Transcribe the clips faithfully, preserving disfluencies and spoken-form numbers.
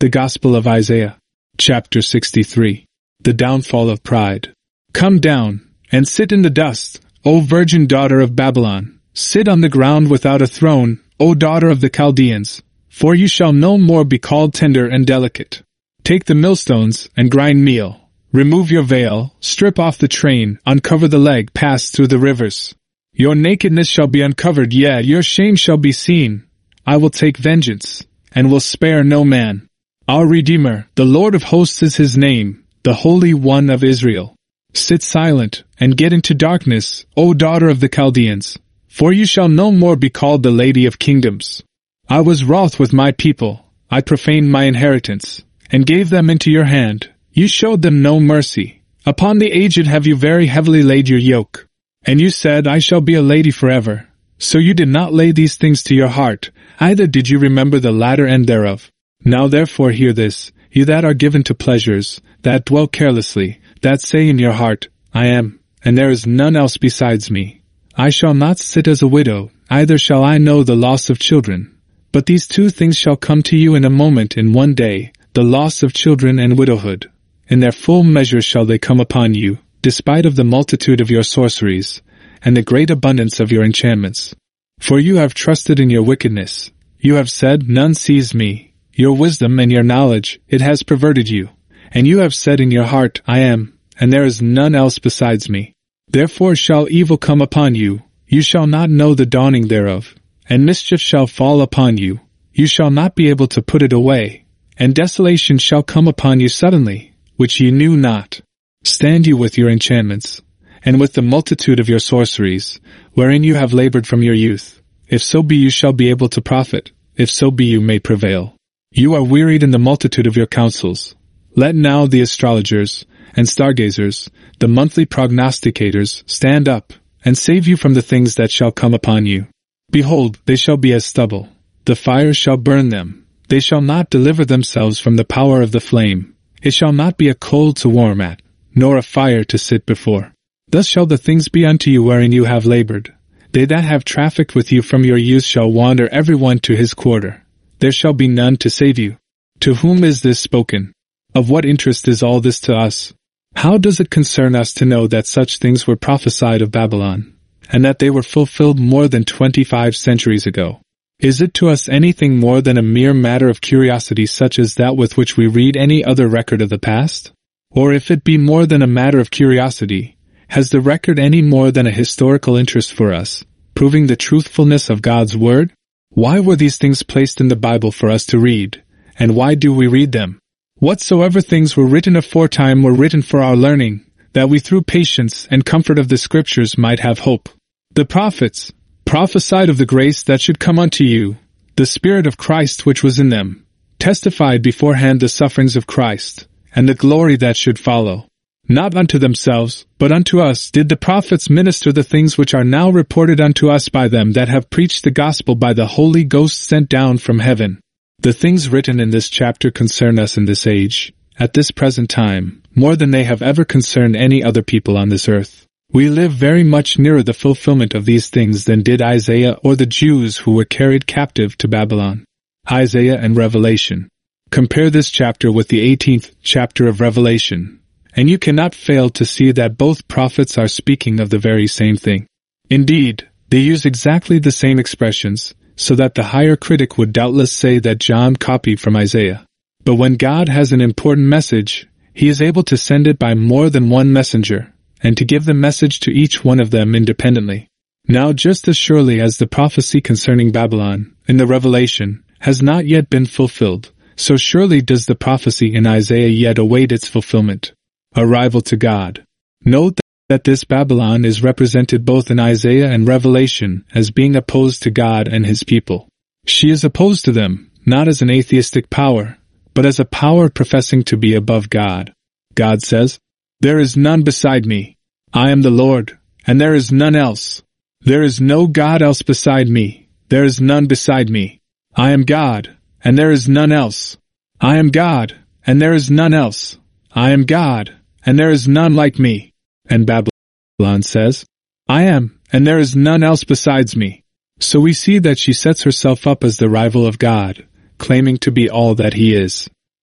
The Gospel of Isaiah, chapter sixty-three. The downfall of pride. Come down, and sit in the dust, O virgin daughter of Babylon. Sit on the ground without a throne, O daughter of the Chaldeans, for you shall no more be called tender and delicate. Take the millstones and grind meal. Remove your veil, strip off the train, uncover the leg, pass through the rivers. Your nakedness shall be uncovered, yea, your shame shall be seen. I will take vengeance, and will spare no man. Our Redeemer, the Lord of hosts is his name, the Holy One of Israel. Sit silent, and get into darkness, O daughter of the Chaldeans, for you shall no more be called the Lady of Kingdoms. I was wroth with my people, I profaned my inheritance, and gave them into your hand. You showed them no mercy. Upon the aged have you very heavily laid your yoke. And you said, I shall be a lady forever. So you did not lay these things to your heart, either did you remember the latter end thereof. Now therefore hear this, you that are given to pleasures, that dwell carelessly, that say in your heart, I am, and there is none else besides me. I shall not sit as a widow, either shall I know the loss of children. But these two things shall come to you in a moment, in one day, the loss of children and widowhood. In their full measure shall they come upon you, despite of the multitude of your sorceries, and the great abundance of your enchantments. For you have trusted in your wickedness. You have said, none sees me. Your wisdom and your knowledge, it has perverted you. And you have said in your heart, I am, and there is none else besides me. Therefore shall evil come upon you, you shall not know the dawning thereof. And mischief shall fall upon you, you shall not be able to put it away. And desolation shall come upon you suddenly, which ye knew not. Stand you with your enchantments, and with the multitude of your sorceries, wherein you have labored from your youth. If so be you shall be able to profit, if so be you may prevail. You are wearied in the multitude of your counsels. Let now the astrologers and stargazers, the monthly prognosticators, stand up, and save you from the things that shall come upon you. Behold, they shall be as stubble. The fire shall burn them. They shall not deliver themselves from the power of the flame. It shall not be a coal to warm at, nor a fire to sit before. Thus shall the things be unto you wherein you have labored. They that have trafficked with you from your youth shall wander every one to his quarter. There shall be none to save you. To whom is this spoken? Of what interest is all this to us? How does it concern us to know that such things were prophesied of Babylon, and that they were fulfilled more than twenty-five centuries ago? Is it to us anything more than a mere matter of curiosity such as that with which we read any other record of the past? Or if it be more than a matter of curiosity, has the record any more than a historical interest for us, proving the truthfulness of God's Word? Why were these things placed in the Bible for us to read, and why do we read them? Whatsoever things were written aforetime were written for our learning, that we through patience and comfort of the Scriptures might have hope. The prophets prophesied of the grace that should come unto you, the Spirit of Christ which was in them, testified beforehand the sufferings of Christ, and the glory that should follow. Not unto themselves, but unto us did the prophets minister the things which are now reported unto us by them that have preached the gospel by the Holy Ghost sent down from heaven. The things written in this chapter concern us in this age, at this present time, more than they have ever concerned any other people on this earth. We live very much nearer the fulfillment of these things than did Isaiah or the Jews who were carried captive to Babylon. Isaiah and Revelation. Compare this chapter with the eighteenth chapter of Revelation, and you cannot fail to see that both prophets are speaking of the very same thing. Indeed, they use exactly the same expressions, so that the higher critic would doubtless say that John copied from Isaiah. But when God has an important message, he is able to send it by more than one messenger, and to give the message to each one of them independently. Now just as surely as the prophecy concerning Babylon, in the Revelation, has not yet been fulfilled, so surely does the prophecy in Isaiah yet await its fulfillment. A rival to God. Note that this Babylon is represented both in Isaiah and Revelation as being opposed to God and his people. She is opposed to them, not as an atheistic power, but as a power professing to be above God. God says, There is none beside me. I am the Lord, and there is none else. There is no God else beside me. There is none beside me. I am God, and there is none else. I am God, and there is none else. I am God, and there is none like me. And Babylon says, I am, and there is none else besides me. So we see that she sets herself up as the rival of God, claiming to be all that he is.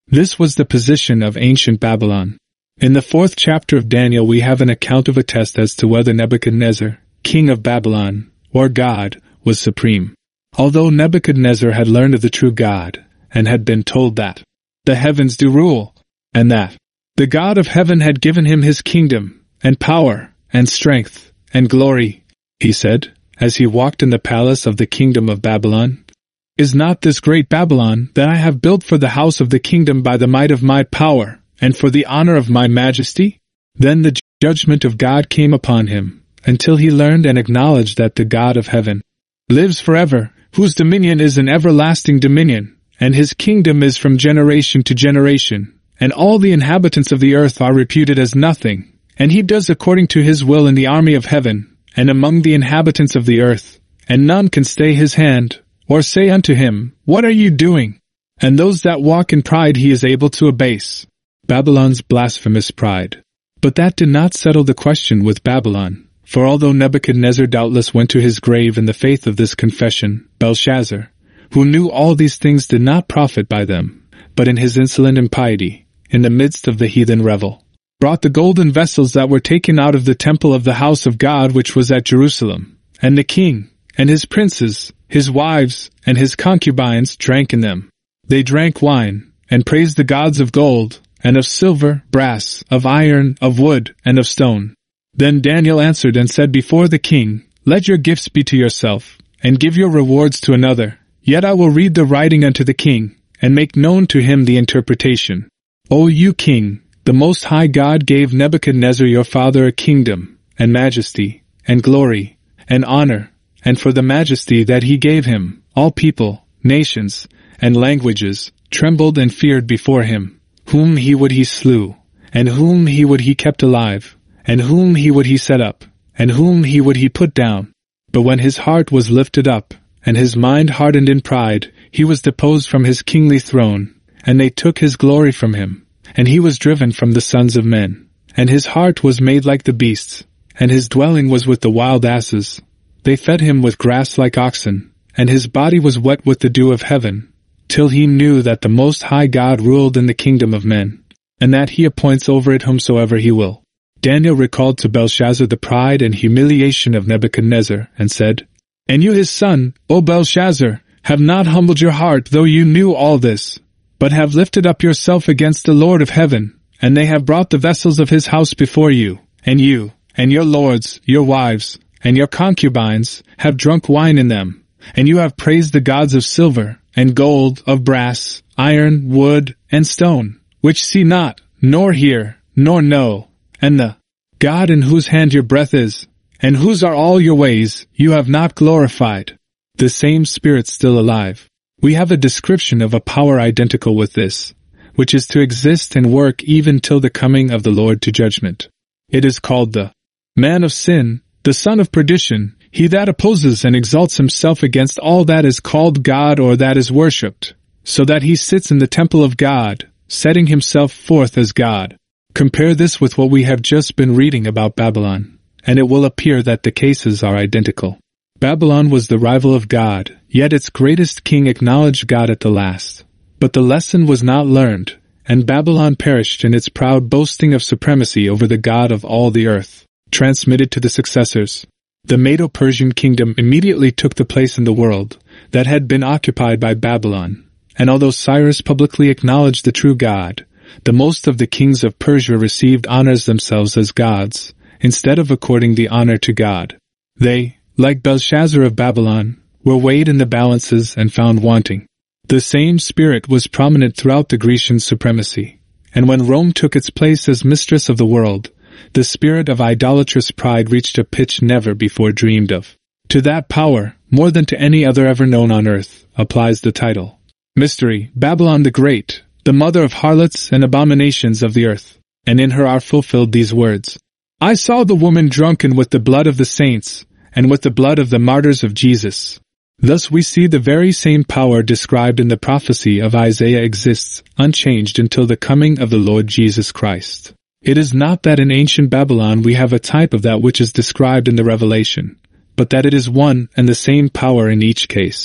This was the position of ancient Babylon. In the fourth chapter of Daniel we have an account of a test as to whether Nebuchadnezzar, king of Babylon, or God, was supreme. Although Nebuchadnezzar had learned of the true God, and had been told that the heavens do rule, and that the God of heaven had given him his kingdom, and power, and strength, and glory, he said, as he walked in the palace of the kingdom of Babylon, "Is not this great Babylon that I have built for the house of the kingdom by the might of my power, and for the honor of my majesty?" Then the judgment of God came upon him, until he learned and acknowledged that the God of heaven lives forever, whose dominion is an everlasting dominion, and his kingdom is from generation to generation, and all the inhabitants of the earth are reputed as nothing, and he does according to his will in the army of heaven, and among the inhabitants of the earth, and none can stay his hand, or say unto him, "What are you doing?" And those that walk in pride he is able to abase. Babylon's blasphemous pride. But that did not settle the question with Babylon, for although Nebuchadnezzar doubtless went to his grave in the faith of this confession, Belshazzar, who knew all these things, did not profit by them, but in his insolent impiety, in the midst of the heathen revel, brought the golden vessels that were taken out of the temple of the house of God which was at Jerusalem, and the king, and his princes, his wives, and his concubines drank in them. They drank wine, and praised the gods of gold, and of silver, brass, of iron, of wood, and of stone. Then Daniel answered and said before the king, "Let your gifts be to yourself, and give your rewards to another. Yet I will read the writing unto the king, and make known to him the interpretation. O you king, the Most High God gave Nebuchadnezzar your father a kingdom, and majesty, and glory, and honor, and for the majesty that he gave him, all people, nations, and languages trembled and feared before him. Whom he would he slew, and whom he would he kept alive, and whom he would he set up, and whom he would he put down. But when his heart was lifted up, and his mind hardened in pride, he was deposed from his kingly throne, and they took his glory from him, and he was driven from the sons of men. And his heart was made like the beasts, and his dwelling was with the wild asses. They fed him with grass like oxen, and his body was wet with the dew of heaven, till he knew that the Most High God ruled in the kingdom of men, and that he appoints over it whomsoever he will. Daniel recalled to Belshazzar the pride and humiliation of Nebuchadnezzar, and said, "And you his son, O Belshazzar, have not humbled your heart, though you knew all this, but have lifted up yourself against the Lord of heaven, and they have brought the vessels of his house before you, and you, and your lords, your wives, and your concubines, have drunk wine in them, and you have praised the gods of silver, and gold, of brass, iron, wood, and stone, which see not, nor hear, nor know, and the God in whose hand your breath is, and whose are all your ways, you have not glorified." The same Spirit still alive. We have a description of a power identical with this, which is to exist and work even till the coming of the Lord to judgment. It is called the man of sin, the son of perdition, he that opposes and exalts himself against all that is called God or that is worshipped, so that he sits in the temple of God, setting himself forth as God. Compare this with what we have just been reading about Babylon, and it will appear that the cases are identical. Babylon was the rival of God, yet its greatest king acknowledged God at the last. But the lesson was not learned, and Babylon perished in its proud boasting of supremacy over the God of all the earth, transmitted to the successors. The Medo-Persian kingdom immediately took the place in the world that had been occupied by Babylon, and although Cyrus publicly acknowledged the true God, the most of the kings of Persia received honors themselves as gods, instead of according the honor to God. They, like Belshazzar of Babylon, were weighed in the balances and found wanting. The same spirit was prominent throughout the Grecian supremacy, and when Rome took its place as mistress of the world, the spirit of idolatrous pride reached a pitch never before dreamed of. To that power, more than to any other ever known on earth, applies the title, Mystery, Babylon the Great, the mother of harlots and abominations of the earth. And in her are fulfilled these words, "I saw the woman drunken with the blood of the saints, and with the blood of the martyrs of Jesus." Thus we see the very same power described in the prophecy of Isaiah exists, unchanged until the coming of the Lord Jesus Christ. It is not that in ancient Babylon we have a type of that which is described in the Revelation, but that it is one and the same power in each case,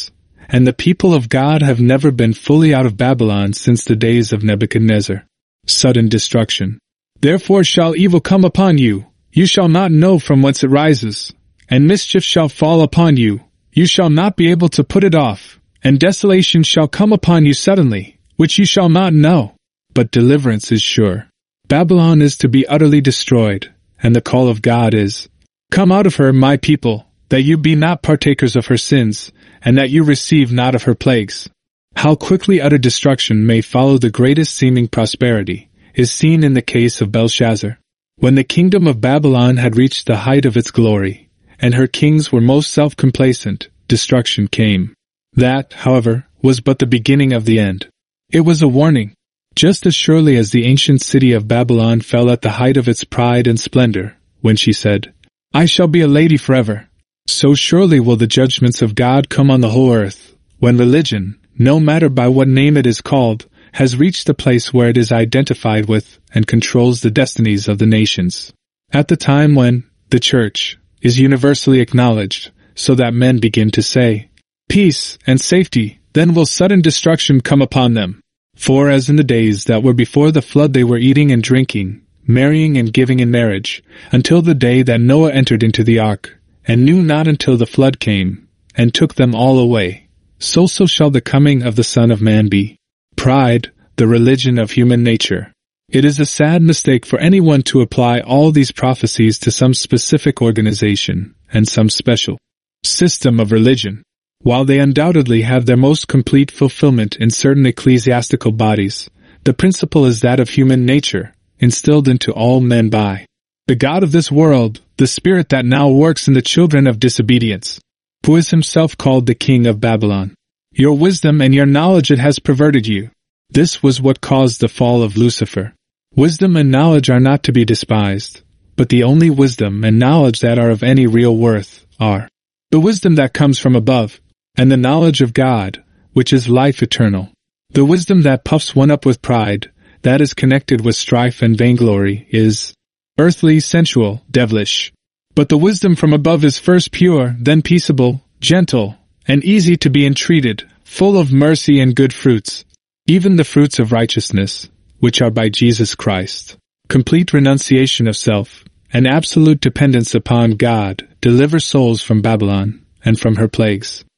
and the people of God have never been fully out of Babylon since the days of Nebuchadnezzar. Sudden destruction. Therefore shall evil come upon you, you shall not know from whence it rises, and mischief shall fall upon you, you shall not be able to put it off, and desolation shall come upon you suddenly, which you shall not know. But deliverance is sure. Babylon is to be utterly destroyed, and the call of God is, Come out of her, my people, that you be not partakers of her sins, and that you receive not of her plagues. How quickly utter destruction may follow the greatest seeming prosperity is seen in the case of Belshazzar. When the kingdom of Babylon had reached the height of its glory, and her kings were most self-complacent, destruction came. That, however, was but the beginning of the end. It was a warning. Just as surely as the ancient city of Babylon fell at the height of its pride and splendor, when she said, I shall be a lady forever, so surely will the judgments of God come on the whole earth, when religion, no matter by what name it is called, has reached the place where it is identified with and controls the destinies of the nations. At the time when the Church is universally acknowledged, so that men begin to say, Peace and safety, then will sudden destruction come upon them. For as in the days that were before the flood they were eating and drinking, marrying and giving in marriage, until the day that Noah entered into the ark, and knew not until the flood came, and took them all away, so so shall the coming of the Son of Man be. Pride, the religion of human nature. It is a sad mistake for anyone to apply all these prophecies to some specific organization and some special system of religion. While they undoubtedly have their most complete fulfillment in certain ecclesiastical bodies, the principle is that of human nature, instilled into all men by the God of this world, the spirit that now works in the children of disobedience, who is himself called the King of Babylon. Your wisdom and your knowledge it has perverted you. This was what caused the fall of Lucifer. Wisdom and knowledge are not to be despised, but the only wisdom and knowledge that are of any real worth are the wisdom that comes from above, and the knowledge of God, which is life eternal. The wisdom that puffs one up with pride, that is connected with strife and vainglory, is earthly, sensual, devilish. But the wisdom from above is first pure, then peaceable, gentle, and easy to be entreated, full of mercy and good fruits, even the fruits of righteousness, which are by Jesus Christ. Complete renunciation of self, and absolute dependence upon God, deliver souls from Babylon, and from her plagues.